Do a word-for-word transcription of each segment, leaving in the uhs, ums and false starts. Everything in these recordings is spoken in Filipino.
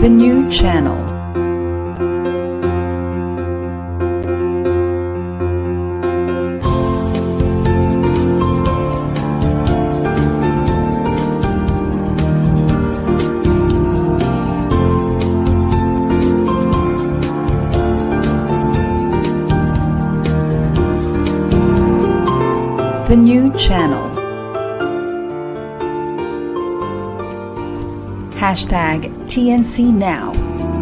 The new channel. The new channel. Hashtag T N C Now.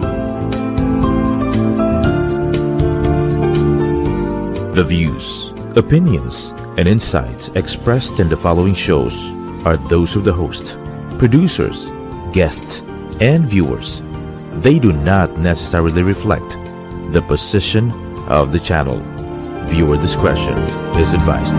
The views, opinions, and insights expressed in the following shows are those of the host, producers, guests, and viewers. They do not necessarily reflect the position of the channel. Viewer discretion is advised.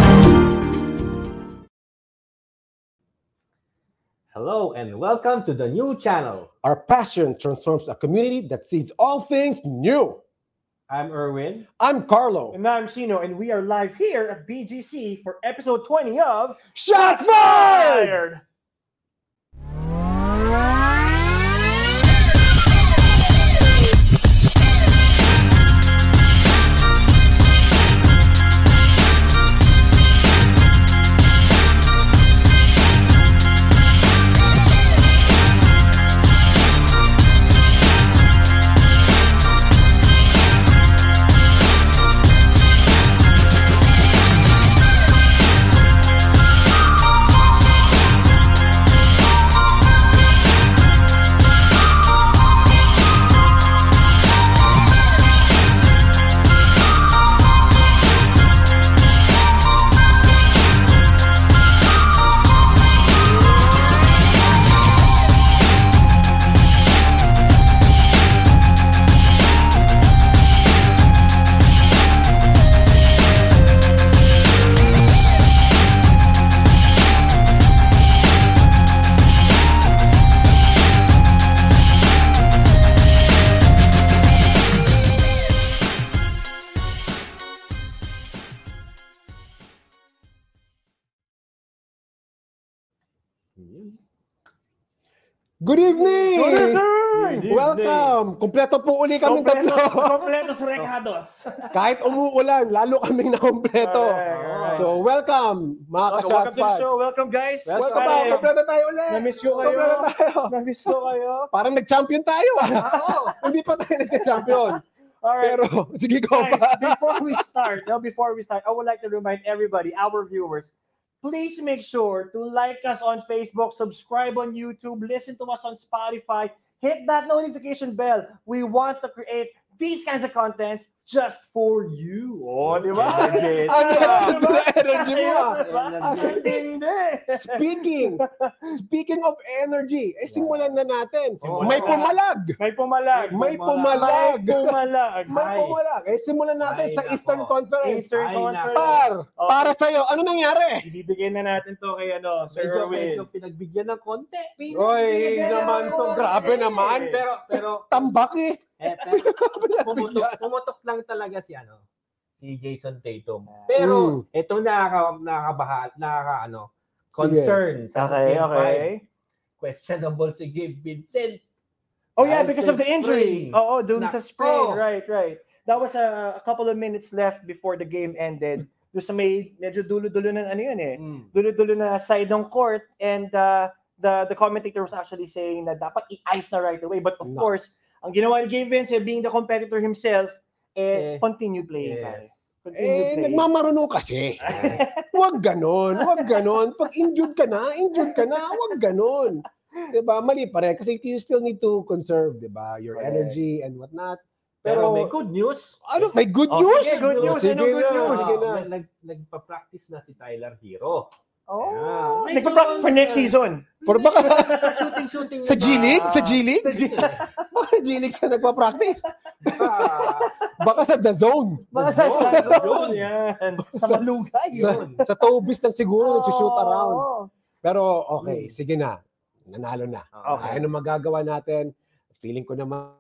Hello and welcome to the new channel. Our passion transforms a community that sees all things new. I'm Erwin. I'm Carlo. And I'm Sino, and we are live here at B G C for episode twenty of Shots Fired! Good evening! Good evening! Welcome! Kompleto po uli kaming tatlo. Kompletos recados. Kahit umuulan, lalo kaming nakompleto. Alright. So, welcome mga Welcome ka-Shots to the Fired. show. Welcome, guys. Welcome ba? Kompleto tayo ulit. Na-miss ko kayo. Kompleto tayo. Na-miss ko kayo. Parang nag-champion tayo ah. Hindi pa tayo nag-champion. Alright. Pero, sige ko Guys, pa. before we start, no, before we start, I would like to remind everybody, our viewers, please make sure to like us on Facebook, subscribe on YouTube, listen to us on Spotify, hit that notification bell. We want to create these kinds of contents just for you. Oh, di ba? Ang ganda ng energy mo ah. Ang hindi. Speaking, speaking of energy, eh simulan na natin. Oh, May wow. pumalag. May pumalag. May pumalag. May pumalag. May pumalag. Eh simulan natin Ay, sa Eastern nako. Conference. Eastern Ay, Conference. Par, Okay. para sa'yo, ano nangyari? Ibibigay na natin to kay ano, Sir Medyo, Erwin. medyo pinagbigyan ng konti. Oy, naman to, grabe naman. Pero, pero, Tambak eh. eh, pero pumutok, pumutok lang talaga si ano, si Jason Tatum. Pero, Mm. ito nakaka, nakakabaha, nakaka, ano, Sige. concern sa Okay, Game okay. five. Questionable si Gabe Vincent. Oh yeah, Dahil because sa of the injury. sprain. Oo, dun sa Nako. sprain. Right, right. That was a, a couple of minutes left before the game ended. Doon sa may medyo dulo-dulo ng ano yun eh. Mm. Dulo-dulo na side ng court, and uh, the the commentator was actually saying na dapat i-ice na right away. But of No. course, ang ginawa ni Gabe Vincent, being the competitor himself, eh, Eh, continue playing. yes. pare. Continue Eh, playing. nagmamarunong kasi. Huwag ganon, huwag ganon. Pag injured ka na, injured ka na, huwag ganon. Diba? Mali pa rin. Kasi you still need to conserve, diba? Your Correct. energy and whatnot. Pero, Pero, may good news. ano, may good Oh, news? sige, good news. Sige Ano good na, news? sige na. Ah, nag, nagpa-practice na si Tyler Hero. Oh, Yeah. nagpa-practice for next season. For baka, Shooting-shooting sa G-League? Sa G-League? Sa G- Baka G-League sa nagpa-practice. Ah, Baka sa The Zone. Mga sa Yun, yun. yun. Yan. Sa malugay. Sa, Yun. sa Tobis lang siguro, nag-shoot Oo. around. Pero okay, Hmm. sige na. Nanalo na. Okay. Ano magagawa natin? Feeling ko naman,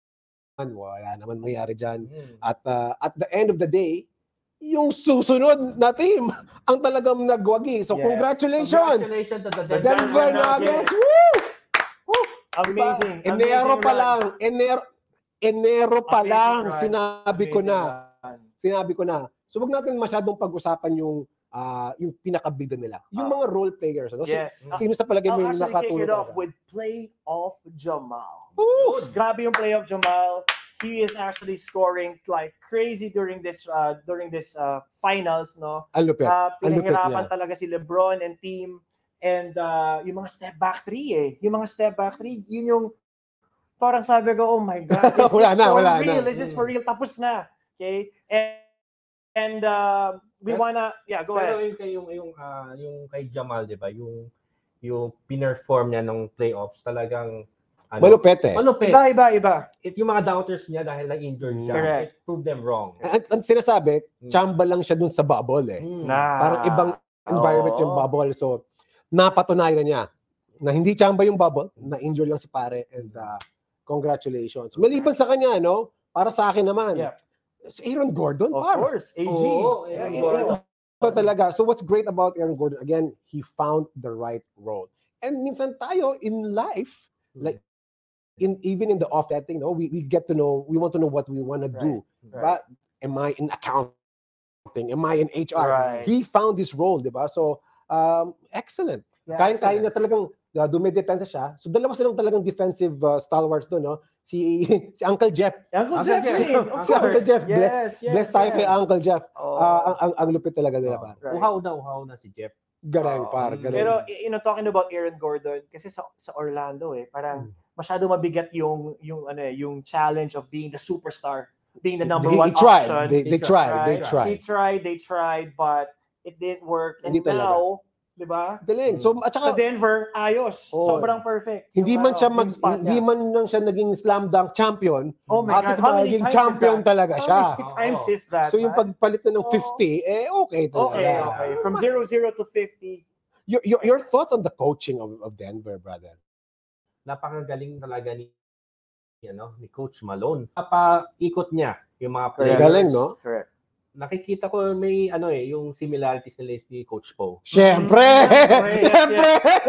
wala naman mangyari dyan. Hmm. At uh, at the end of the day, yung susunod na team ang talagang nagwagi. So Yes. congratulations! Congratulations to the The Denver Denver Nuggets. Nuggets! Woo! Woo! Amazing. Diba? Enero amazing pa run. lang. Enero, Enero pa Amazing lang. run. Sinabi ko Amazing na. run. Sinabi ko na. So wag natin masyadong pag-usapan yung ah, yung pinakabida nila. Yung Ah. mga role players. Ano? Si- Yes. Sino sa palagay mo I'll yung actually kick nakatulong it off talaga? with Play of Jamal. Ooh. Grabe yung Play of Jamal. He is actually scoring like crazy during this uh, during this uh, finals, no? Ang lupit. Uh, Ang lupit pinahirapan niya. talaga si LeBron and team. And uh, yung mga step back three eh. Yung mga step back three, yun yung parang sabi ko, oh my God, is Wala this na, for wala real? na. Is this for real? Tapos na. Okay? And, and uh, we Pero- wanna, yeah, go Pero ahead. yung kay yung yung ah, yung kay Jamal, 'di ba? Yung yung pinerform niya ng playoffs talagang ano, Malupit eh. malupit. Iba, iba, iba. It, yung mga doubters niya dahil na-injured siya, Correct. it proved them wrong. Ang, ang sinasabi, Hmm. chamba lang siya dun sa bubble eh. Hmm. Na, Parang ibang environment yung Oo. bubble. So, napatunayan na niya na hindi chamba yung bubble, na-injure lang si pare, and uh, congratulations. Maliban sa kanya, no? Para sa akin naman, Yeah. si Aaron Gordon, Of par. course, A G. Oo, Eh, Aaron eh, Gordon. Ito talaga. So what's great about Aaron Gordon, again, he found the right role. And minsan tayo in life, like, in even in the off that thing, no, we, we get to know, we want to know what we want to do. Right. But am I in accounting? Am I in H R? Right. He found this role, di ba? So, um, excellent. Yeah, Kaya-kaya excellent. niya talagang uh, dumidepensa siya. So, dalawa silang talagang defensive uh, stalwarts doon, no? Si si Uncle Jeff. Uncle Uncle Jeff, Jeff. si, of Si Uncle course. Jeff, Yes, bless, yes, bless tayo yes. kay Uncle Jeff. Oh. Ah, ang, ang, ang lupit talaga nila, Oh, par. Right. Uhaw na, uhaw na si Jeff. Garang, Oo. par. Garang. Pero, you know, talking about Aaron Gordon, kasi sa, sa Orlando eh, parang Hmm. masyado mabigat yung, yung, ano eh, yung challenge of being the superstar, being the number They- one he tried. option. They, they He tried. right? They They tried. tried, they tried, but it didn't work. And Hindi talaga. now, di ba? Galing. So, at Sa saka, Denver, ayos. Oh. Sobrang perfect. hindi Yung man ano, siya yung mag, spot hindi niya. man lang siya naging slam dunk champion, Oh my at God, least how many naging times is champion that? talaga How siya. many times Oo. is that? So yung right? pagpalit na ng Oo. fifty, eh okay talaga. Okay, okay. From zero zero to fifty. Your, your, your thoughts on the coaching of, of Denver, brother? Napakagaling talaga ni ano, ni Coach Malone. Napaikot niya yung mga Correct. players. Galing, no? Correct. Nakikita ko may ano eh, yung similarities nila ni Coach Poe. Siyempre! Siyempre, yes, Siyempre!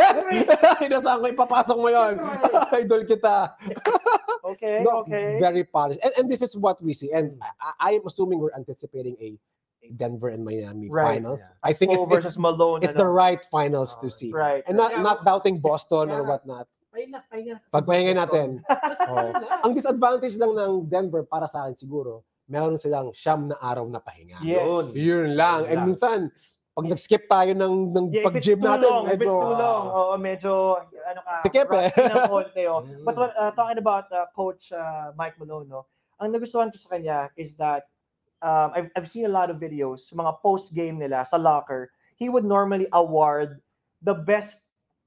Inasahan ko, ipapasok mo yon. Idol kita. Okay, No, okay. very polished. And, and this is what we see. And I, I am assuming we're anticipating a Denver and Miami Right. finals. Yeah. I think Spo it's, versus it's, Malone. it's the right finals to see. Right. And not Yeah. not doubting Boston or Yeah. whatnot. Pahinga, pahinga. Pagpahingay natin. Oh. Ang disadvantage lang ng Denver para sa akin siguro, meron silang siyam na araw na pahinga. Yes. Yun lang. And Yun lang. minsan, pag nag-skip tayo ng, ng Yeah, if it's pag-gym too natin, long, if it's medyo- too long, oo, medyo, ano ka, Sikip eh. rusty ng konti, oh. Mm. But what, uh, talking about uh, Coach uh, Mike Malone, no, ang nagustuhan ko sa kanya is that um, I've, I've seen a lot of videos, mga post-game nila sa locker, he would normally award the best,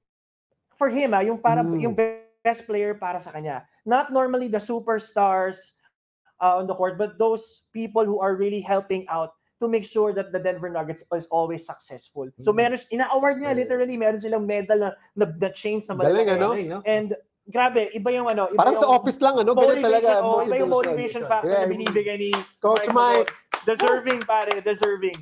for him, ah, yung, para, Mm. yung best player para sa kanya. Not normally the superstars uh, on the court, but those people who are really helping out to make sure that the Denver Nuggets is always successful. So Mm. meron, ina-award niya literally, meron silang medal na, na, na chains na Galing, malalaki. ano? Galing, no? And grabe, iba yung ano, iba Parang yung sa office lang, ano? Ganun motivation, talaga. oh, iba yung motivation. motivation factor Yeah. na binibigay ni Coach Malone. Mike. Deserving, pare, deserving.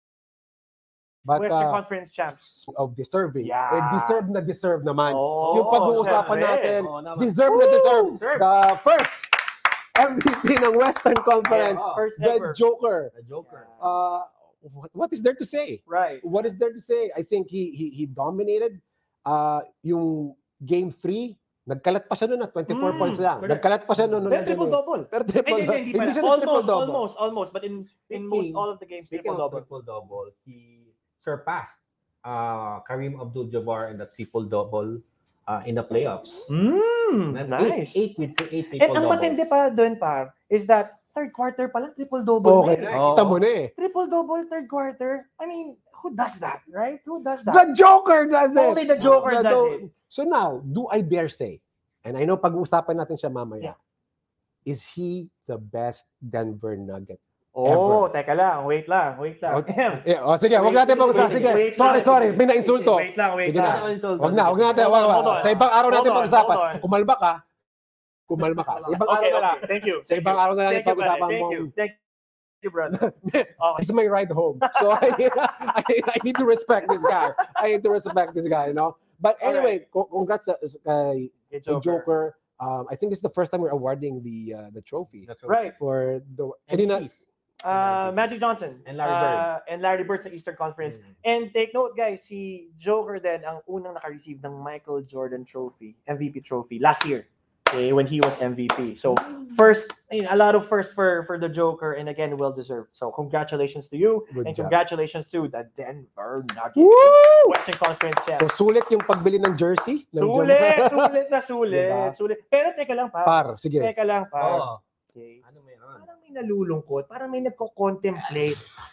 But Western uh, Conference champs. of deserving. Yeah. Eh, deserve na deserve naman. Oh, yung pag-uusapan syempre. natin, Oo, naman. deserve na deserve. Deserve. The first M V P ng Western Conference, Yes, first the ever. Joker. The Joker. Uh, what, what is there to say? Right. What is there to say? I think he he, he dominated uh, yung game three. Nagkalat pa siya noon na twenty-four Mm, points lang. correct. Nagkalat pa siya noon. Pero triple-double. Pero Hindi, triple hindi, hindi pala. siya na Almost, triple-double. almost, almost. But in in Speaking- most all of the games, Speaking of triple-double. triple-double, he surpassed uh, Kareem Abdul-Jabbar in the triple-double uh, in the playoffs. Mm, And nice. Eight, eight with eight And ang triple-doubles. matindi pa doon, par, is that third quarter pa lang, triple-double. Okay, na eh. nakita mo na eh. Triple-double, third quarter. I mean, who does that, right? Who does that? The Joker does it! Only the Joker The- does the- it. So now, do I dare say, and I know pag-uusapan natin siya mamaya, Yeah. is he the best Denver Nugget? Oh, teka lang. Wait lang. Wait lang. Oh, Yeah, oh, sige, wag natin Wait, pag-usapan. wait, Sige, wait sorry, lang. sorry, may na-insulto. Wait lang, wait Sige lang. na. Wag na, wag natin. Hold Wag, on, wag. hold on. Sa ibang araw natin Hold on, pag-usapan. hold on. Kumalma ka. Kumalma ka. Sa ibang Okay, araw na lang. okay. Thank you. Sa ibang araw na natin Thank you, brother. pag-usapan Thank mo. you. Thank you, brother. Okay. This is my ride home. So I need, I, I need to respect this guy. I need to respect this guy, you know. But anyway, co- congrats sa kay Kay kay Joker. Joker. Um, I think this is the first time we're awarding the uh, the trophy That's Right. for the And kanina. peace. Uh, Magic Johnson. And Larry Bird. Uh, and Larry Bird sa Eastern Conference. Mm. And take note, guys, si Joker din ang unang naka-receive ng Michael Jordan Trophy, M V P trophy, last year. Okay, when he was M V P. So, first, ayun, a lot of first for, for the Joker, and again, well-deserved. So, congratulations to you, Good and job. congratulations to the Denver Nuggets. Woo! Western Conference champ. So sulit yung pagbili ng jersey. ng Sulit, Jam- sulit na sulit, Diba? sulit. Pero teka lang, pa. Par, sige. Teka lang, pa. Oo. Okay. Ano meron? Parang may nalulungkot, parang may nagko-contemplate.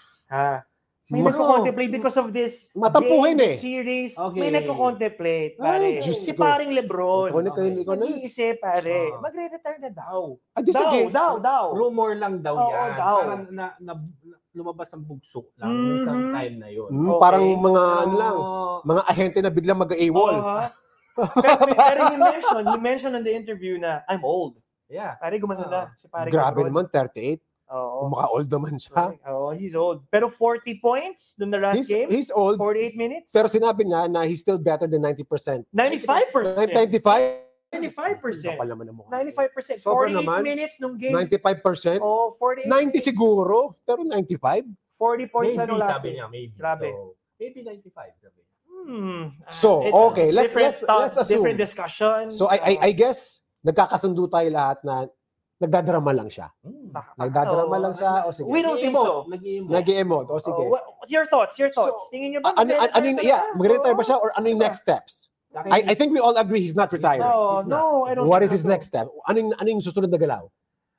Ha? May Ma- nagko-contemplate because of this Matampuhin game, eh. series. Okay. May nagko-contemplate, Ay, pare. Diyos Si ko. paring Lebron. Ikaw na, ikaw na, ikaw na. Nag-iisip, pare. Ah. Magre-retire na daw. Ah, di Daw, sige. daw, daw. Rumor lang daw Oo, yan. daw. Parang na, na, lumabas ang bugso lang Mhm. mm isang time na yun. Hmm, Okay. Parang mga Pero, ano lang, mga ahente na biglang mag-AWOL. Oo, ha? pero, pero he mentioned, he mentioned in the interview na, I'm old. Yeah. Pare, gumano na. Si pare Grabe Lebron. naman, thirty-eight. Oo. Kung maka-old naman siya. Oo, he's old. Pero forty points dun the last He's, game. he's old, forty-eight minutes. pero sinabi niya na he's still better than ninety percent. ninety-five percent. ninety-five? ninety-five percent. Kapal naman ang mukha. ninety-five percent. Sobra forty-eight naman. minutes nung game. ninety-five percent? Oh, forty-eight ninety minutes. siguro, pero ninety-five? forty points Maybe, ano last sabi game. niya, maybe. Grabe. So, maybe ninety-five. Sabi niya. Hmm. So, It- okay, let's- different let's- stuff, let's assume. different discussion. So I, I, I guess, nagkakasundo tayo lahat na nagdadrama lang siya. Hmm. Baka- Nagdadrama oh, lang siya, o sige. We don't think so. Nag-i-emote. Nag-i-emote, o sige. Oh, what, your thoughts, your thoughts. So, Tingin niyo ba? A- ano, ano, ano yung, yeah, mag-retire ba siya or ano yung Diba? next steps? Sa akin, I, I think we all agree he's not retiring. No, He's no, I don't What think is his so. next step? Ano yung, ano yung susunod na galaw?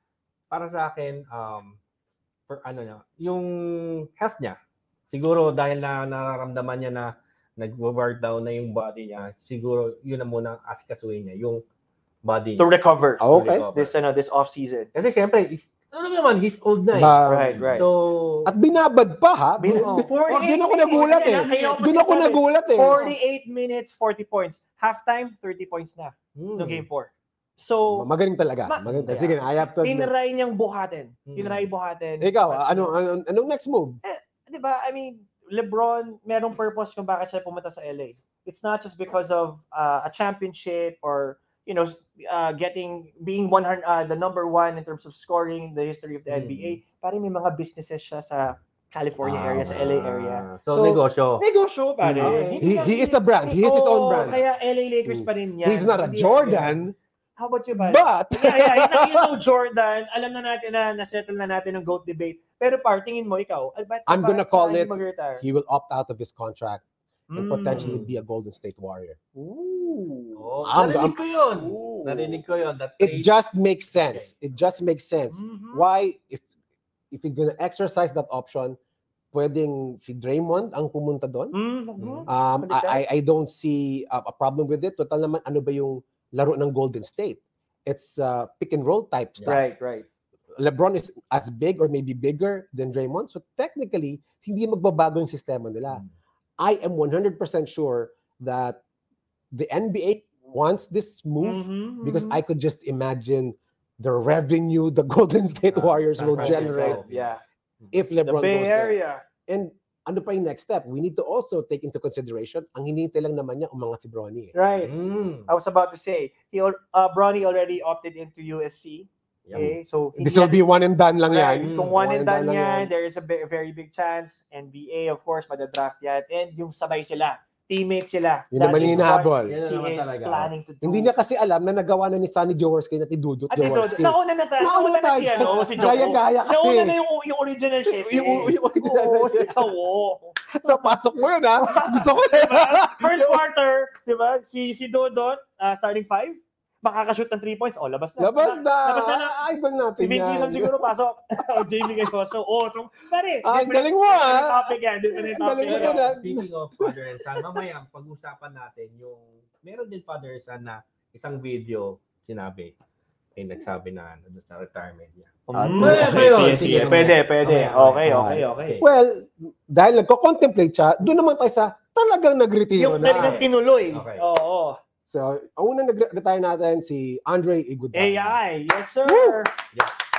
para sa akin, um, for ano niya, yung health niya, siguro dahil na nararamdaman niya na nag-work down na yung body niya, siguro yun na muna ang asikasuhin niya, yung body To niya. recover. Oh, okay. recover. This, ano, this off-season. Kasi siyempre, is- ano naman, he's old na eh. Ba- Right, right. So, At binabad pa ha? Bin- Bin- bin- forty-eight Doon ako minutes. nagulat eh. Kailangan- kailangan Doon ako masasabi. nagulat eh. forty-eight minutes, forty points. Halftime, thirty points na hmm. no game four. So, Magaling talaga. Ma- Magaling talaga. Sige, I have to admit. tinry niyang buhatin. Hmm. Tinry buhatin. Ikaw, But, ano, ano, anong next move? di ba, I mean, LeBron, merong purpose kung bakit siya pumunta sa L A. It's not just because of uh, a championship or, you know, uh, getting, being one hundred, uh, the number one in terms of scoring in the history of the N B A. Parang may mga businesses siya sa California area, sa L A area. So, So, negosyo. Negosyo, pare. Okay. Hindi He, lang- he is the brand. He is his own Oo, brand. Kaya L A Lakers pa rin yan. He's not a Hindi- Jordan, How about you, pare? but yeah, yeah, he's not, he's no Jordan. Alam na natin na na-settle na natin ang GOAT debate. Pero par, tingin mo, ikaw, ay, ba't- I'm gonna bakit call siya it, hindi mag-retire? he will opt out of his contract and Mm. potentially be a Golden State Warrior. Ooh. Oh, I'm- narinig ko yun. Ooh. Narinig ko yun. That It trade- just makes sense. It just makes sense. Mhm. Why, if if you're gonna exercise that option, pwedeng si Draymond ang pumunta doon. Mhm. Um, Baliktad. I, I I don't see a, a problem with it. Total naman, ano ba yung laro ng Golden State? It's uh, pick and roll type stuff. Right, right. LeBron is as big or maybe bigger than Draymond. So technically, hindi magbabago yung sistema nila. Hmm. I am one hundred percent sure that the N B A wants this move Mhm, because mhm. I could just imagine the revenue the Golden State Ah, Warriors San will Francisco. generate Yeah. if The LeBron Bay goes there. Area. And ano pa yung next step? We need to also take into consideration, ang hinihintay lang naman niya umangat si Bronny. Eh. Right. Mm. I was about to say, he al- uh, Bronny already opted into U S C. Okay, so This hindi will be one and done lang Right. yan. Kung Mm, one and done lang yan, there is a be- very big chance. N B A, of course, madadraft yan. And yung sabay sila. Teammates sila. Yun naman That yung is what hinahabol. Yan na He naman is talaga. planning to do. Hindi niya kasi alam na nagawa na ni Sonny Jaworski na tidudot At ito, Jaworski. nauna na tayo. Nauna Nauna na tayo si, dyan. ano, si Joko. Gaya-gaya kasi. Nauna na yung, yung original shit. Yung- yung- yung original Oo, shit. si Tawo. Napasok mo yun, ha? Gusto ko na. Diba? First quarter, di ba? Si, si Dodot, uh, starting five, makakashoot ng three points. Oh, labas na. Labas na. Labas na na. Ah, idol natin Si Vince yan. Season siguro pasok. O Jamie Gayoso. Oh, tung, pare. Ah, ang different- galing mo, different ah. topic yan. Different Ang topic galing mo yan. na. Pero, speaking of father and son, mamaya pag-usapan natin yung meron din father and son na isang video sinabi ay nagsabi na ano doon sa retirement niya. Ah, Mm, pwede, okay, pwede. sige, sige. Pwede, pwede. Okay, Okay, okay, okay. okay. Well, dahil nagko-contemplate siya, doon naman tayo sa talagang nagretiro Yung na. talagang tinuloy. Okay. Oo. So, ang unang nag-retire natin si Andre Iguodala. A I. Yes, sir. Woo!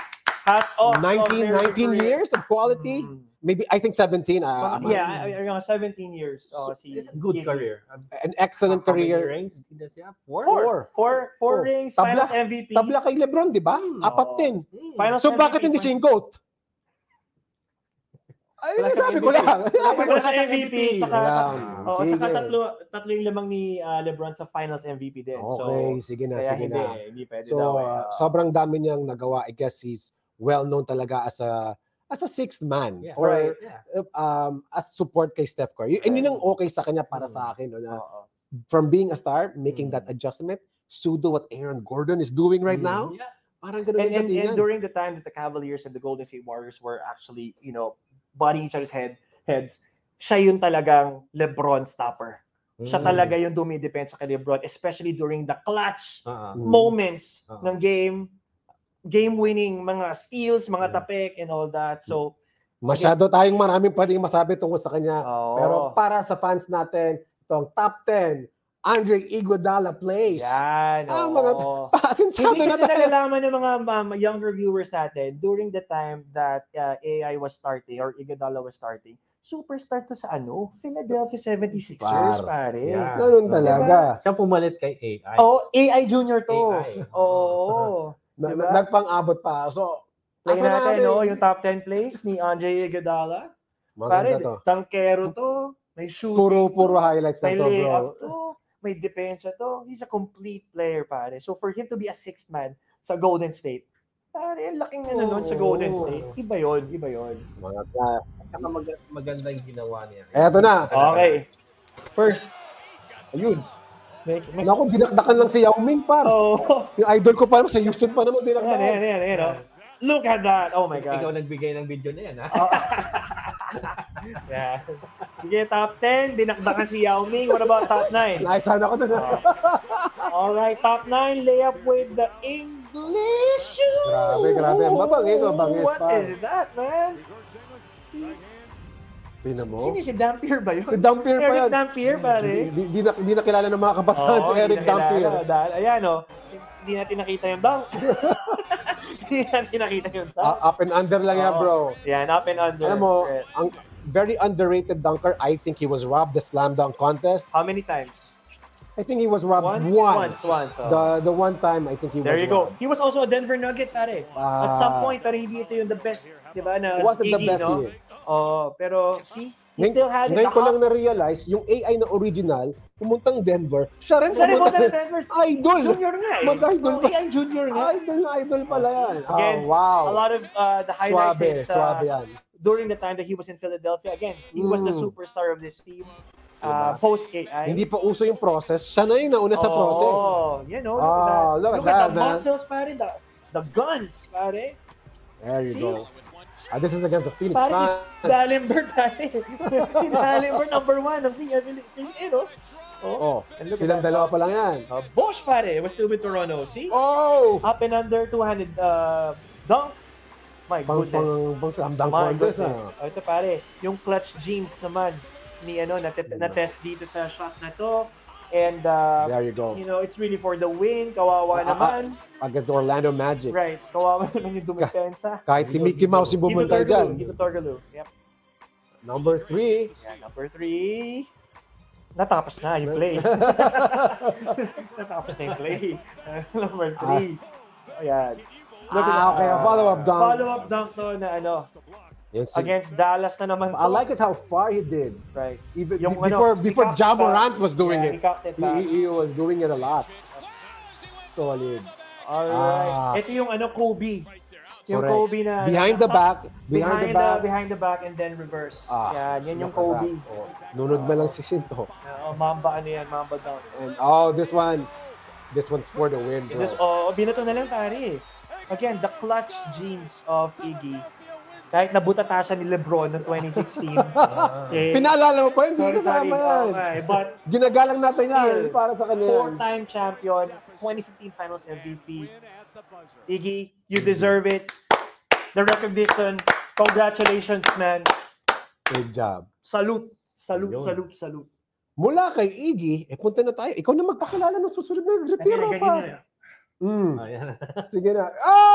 Hats off. nineteen, Oh, very nineteen career. years of quality. Mm. Maybe, I think seventeen. Uh, Yeah, I- I- yung seventeen years. Oh, si It's a good Iggy. career. An excellent How many career. rings does he have? Four? Four. Four. Four, four Oh. rings, Tabla- finals M V P. Tabla kay Lebron, di ba? Hmm. Apat Oo. din. Hmm. Finals So M V P, bakit hindi siya yung GOAT? Ay, Wala siyang sabi ko M V P. lang. Wala siya M V P. Tsaka, Wala. oh, Sige. tsaka tatlo, tatlo yung lamang ni ah, LeBron sa finals M V P din. Okay, So, sige na, kaya sige hindi, na. eh, hindi pwede So, daw. Eh. uh, Ah. sobrang dami niyang nagawa. I guess he's well-known talaga as a as a sixth man. Yeah. Or Right. Yeah. um, as support kay Steph Curry. And yun ang okay sa kanya para sa akin. No, na Oo. from being a star, making Mm. that adjustment, pseudo what Aaron Gordon is doing right Mm. now, Yeah. parang ganun And, yung and, and datingan. during the time that the Cavaliers and the Golden State Warriors were actually, you know, butting each other's head heads, siya yun talagang LeBron stopper. Siya Mm. talaga yung dumidepensa kay LeBron, especially during the clutch Ah, ah. Mm. moments Ah. ng game, game-winning mga steals, mga Mm. tapek, and all that. So, Masyado tayong maraming pwedeng masabi tungkol sa kanya. oo. Pero para sa fans natin, itong top ten, Andre Iguodala plays. Yan, Ah, oo. mga- Pasensado Hindi na kasi tayo. nalalaman ng mga um, younger viewers natin during the time that uh, A I was starting or Iguodala was starting, superstar to sa ano? Philadelphia seventy-sixers, Par. pare. Yeah. Ganun talaga. Siya pumalit kay A I. Oh, A I Junior to. A I. Oo. Na, Diba? na- Nagpang-abot pa. So, Play asa natin, no? Yung top ten plays ni Andre Iguodala. Pare, Maganda to. tangkero to. May shooting. Puro, puro highlights na May to, bro. layup to. May depensa to. He's a complete player, pare. So for him to be a sixth man sa Golden State, pare, ang laking ano nun sa Golden Oo. State. Iba yon, iba yon. Mga ka- Saka mag- maganda yung ginawa niya. Eto na. Okay. First, ayun. May, may, Naku, dinakdakan lang si Yao Ming, par. oh, Yung idol ko pa naman sa Houston pa naman ayan, ayan, dinakdakan. ayan, ayan, oh. Look at that. Oh my Ikaw God. nagbigay ng video na yan, ha? Yeah. Sige, top ten. Dinakdakan si Yao Ming. What about top nine? Naisahan ako doon. All right, top nine. Layup with the English. Grabe, grabe. Mabangis, mabangis What pa. is that, man? Si, Tingnan mo. sino si Dampier ba yun? Si Dampier pa Eric yan. Dampier, pare. Di, di, na, di na kilala ng mga kabataan si Oo, Eric hindi na Dampier. kilala. Dahil, ayan, oh. Hindi natin nakita yung dunk. Hindi natin nakita yung dunk. Uh, up and under lang yan, Oo. bro. Yan, up and under. Alam mo, Right. ang very underrated dunker, I think he was robbed the slam dunk contest. How many times? I think he was robbed Once? once. Once, once. oh. The the one time I think he There was you go. robbed. He was also a Denver Nugget, pare. At Ah. some point, pero hindi ito yung the best, di ba, na It wasn't the Iggy, best no? year. Oh, pero see, he Ngayon, still had it. ngayon The ko lang Hawks. na-realize, yung A I na original, pumuntang Denver, siya rin Siya rin pumunta. punta ng Denver. Idol! Junior nga eh. Mag-idol Oh, pa. A I Junior nga. Idol na idol pala yan. Again, oh, wow. A lot of uh, the highlights Suabe, is uh, suabe yan. during the time that he was in Philadelphia. Again, he was the Mm. superstar of this team. Uh, Diba? Post-A I. Hindi pa uso yung process, siya na yung nauna sa process. Oh, you know, Oh, look at that. look at Look that, at the man. muscles, pare. The, the guns, pare. There you See? go. Ah, this is against the Phoenix Pare si Suns. Dalenberg, pare. Si Dalenberg, number one of the Philippines, oh. Oh. Oh, And look at silang that. dalawa pa lang yan. Uh, Bosch, pare. Was still with Toronto. See? Oh! Up and under, two-handed uh, dunk. My Pang, goodness. pang, pang slam dunk My contest, goodness. ah. Oh, ito pare, yung clutch jeans naman ni ano na, na test dito sa shot na to. And uh, There you go. you know, it's really for the win. Kawawa Ah, ah, naman. Against the Orlando Magic. Right. Kawawa naman yung dumipensa. Kahit si Mickey Mouse yung Dito bumunta Torgalu. dyan. Dito Torgalu. Yep. Number three. Yan, number three. Natapos na yung play. Natapos na yung play. number three. Ayan. Look at Ah, that. okay. A follow-up dunk. Follow-up dunk to na ano. Yun si- Against Dallas na naman to. I like it how far he did. Right. Even Yung before ano, before he cocked Ja it Morant back. was doing Yeah, it. he cocked it He, back. he, he was doing it a lot. Solid. Alright. Ah. Ito yung ano, Kobe. Yung Correct. Kobe na... Behind the back, behind, Behind, the back. behind the back and then reverse. Ah, yan, yan yung look at Kobe. that. Oh, nunod na lang si Shinto. Oh, Mamba ano yan, Mamba down. And oh, this one, this one's for the win, bro. This, oh, binato na lang pare. Again, the clutch genes of Iggy. Kahit nabutata siya ni LeBron noong twenty sixteen. eh, Pinaalala mo pa yun, sorry, hindi sorry. kasama yan. Okay, but Ginagalang natin yan still, para sa kanila. four-time champion, twenty fifteen Finals M V P. Iggy, you deserve it. The recognition. Congratulations, man. Good job. Salute. Salute, Yun. salute, salute. Mula kay Iggy, eh punta na tayo. Ikaw na magpakilala ng susunod na retiro Ganyan, pa. ganyan. Mm. Ayan. Sige na.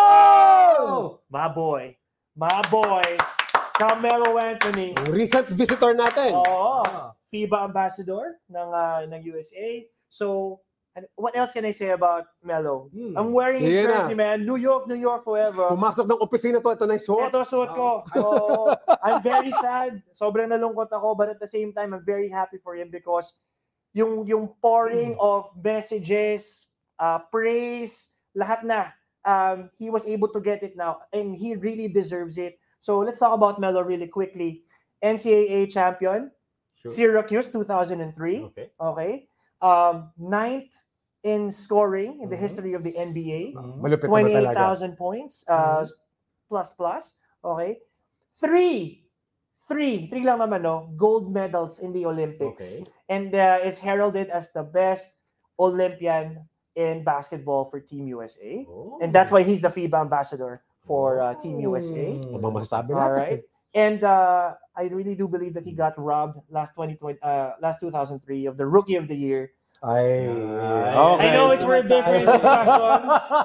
Oh! My boy. My boy. Carmelo Anthony. Recent visitor natin. Oo. FIBA ambassador ng uh, ng U S A. So, and what else can I say about Melo? Hmm. I'm wearing his Sige na. jersey, man. New York, New York forever. Pumasok ng opisina to, ito na yung suot. Ito suot ko. Oo. I'm very sad. Sobrang nalungkot ako, but at the same time, I'm very happy for him because yung yung pouring of messages, uh, praise, lahat na. Um, he was able to get it now, and he really deserves it. So let's talk about Melo really quickly. N C double A champion, Sure. Syracuse two thousand three. Okay. Okay. Um, ninth in scoring in the Mhm. history of the N B A. Malupit na talaga. twenty-eight thousand points uh, plus plus. Okay. Three. Three. Three lang naman, no? Gold medals in the Olympics. Okay. And uh, is heralded as the best Olympian in basketball for Team U S A. Oh. And that's why he's the FIBA ambassador for uh, Team U S A. Ano bang masasabi natin? All right. And uh, I really do believe that he got robbed last twenty twenty, uh, last two thousand three of the Rookie of the Year. Ay, okay. I know it's for a different discussion.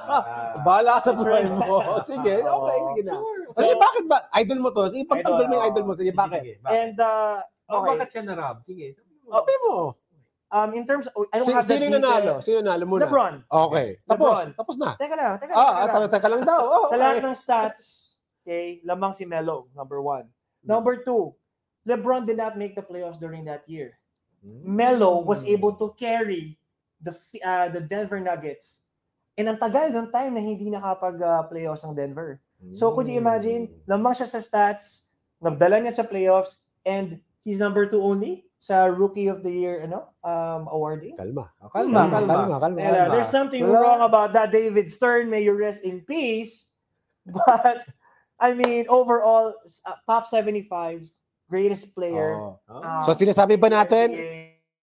Bahala sa It's buhay right. mo. Sige, okay, sige na. So- Sige, bakit ba? Idol mo to. Sige, pagtanggol mo yung idol mo. Sige, bakit? Sige, bakit? And uh, Oh, okay. bakit siya na-rob? Sige. sabi mo. Sabi mo. Um, in terms of, I don't Si- have the Sino yung nanalo? detail. Sino yung nanalo muna? LeBron. Okay. Tapos, LeBron. tapos na. Teka lang, teka lang. Ah, teka ah, lang. teka lang daw. Oh, Sa lahat okay. ng stats, okay, lamang si Melo, number one. Number two, LeBron did not make the playoffs during that year. Melo was able to carry the uh, the Denver Nuggets. And ang tagal ng time na hindi nakapag-playoffs ng Denver. So could you imagine, lamang siya sa stats, nagdala niya sa playoffs, and he's number two only sa Rookie of the Year ano um, awarding. Kalma. Oh, kalma, Hmm. kalma. Kalma, kalma. And, uh, there's something Wala. wrong about that, David Stern. May you rest in peace. But, I mean, overall, uh, top seventy-five, greatest player. Oh. Oh. uh, So, sinasabi ba natin, N B A.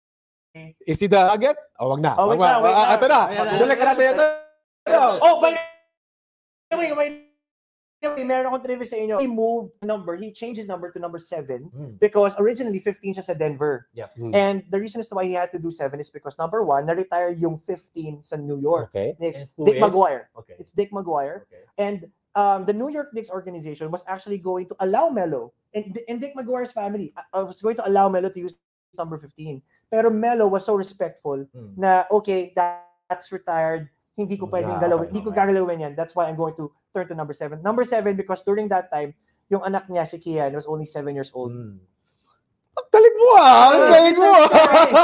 is he the agad? Oh, wag na. Oh, wait Wag na. lang, wait Ah, lang. Ito na. Ayan na. Balik ka natin ito. Oh, by the way, by the way, meron akong trivia sa inyo. He moved number, he changed his number to number seven Hmm. because originally fifteen siya sa Denver. Yep. Hmm. And the reason as to why he had to do seven is because number one, na-retire yung fifteen sa New York. Okay. Knicks. And who Dick is? McGuire. Okay. It's Dick McGuire. Okay. And um, the New York Knicks organization was actually going to allow Melo and, and Dick McGuire's family uh, was going to allow Melo to use number fifteen. Pero Melo was so respectful Hmm. na okay, that, that's retired. Hindi ko pwedeng Yeah, galawin. okay, Hindi ko okay. gagalawin yan. That's why I'm going to turn to number seven. Number seven because during that time, yung anak niya, si Kian, was only seven years old. Hmm. Ang galing mo ah! Ang galing mo ah!